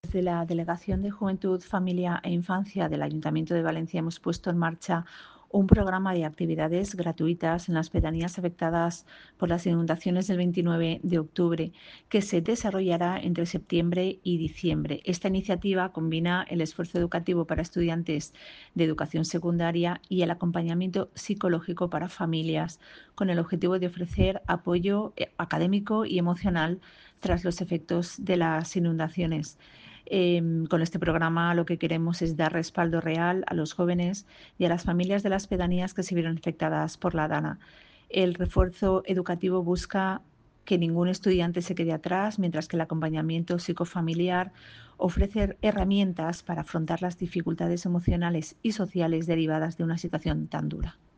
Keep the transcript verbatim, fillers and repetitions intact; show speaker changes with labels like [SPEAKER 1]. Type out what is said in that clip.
[SPEAKER 1] Desde la Delegación de Juventud, Familia e Infancia del Ayuntamiento de Valencia hemos puesto en marcha un programa de actividades gratuitas en las pedanías afectadas por las inundaciones del veintinueve de octubre, que se desarrollará entre septiembre y diciembre. Esta iniciativa combina el esfuerzo educativo para estudiantes de educación secundaria y el acompañamiento psicológico para familias, con el objetivo de ofrecer apoyo eh, académico y emocional tras los efectos de las inundaciones. Eh, con este programa lo que queremos es dar respaldo real a los jóvenes y a las familias de las pedanías que se vieron afectadas por la DANA. El refuerzo educativo busca que ningún estudiante se quede atrás, mientras que el acompañamiento psicofamiliar ofrece herramientas para afrontar las dificultades emocionales y sociales derivadas de una situación tan dura.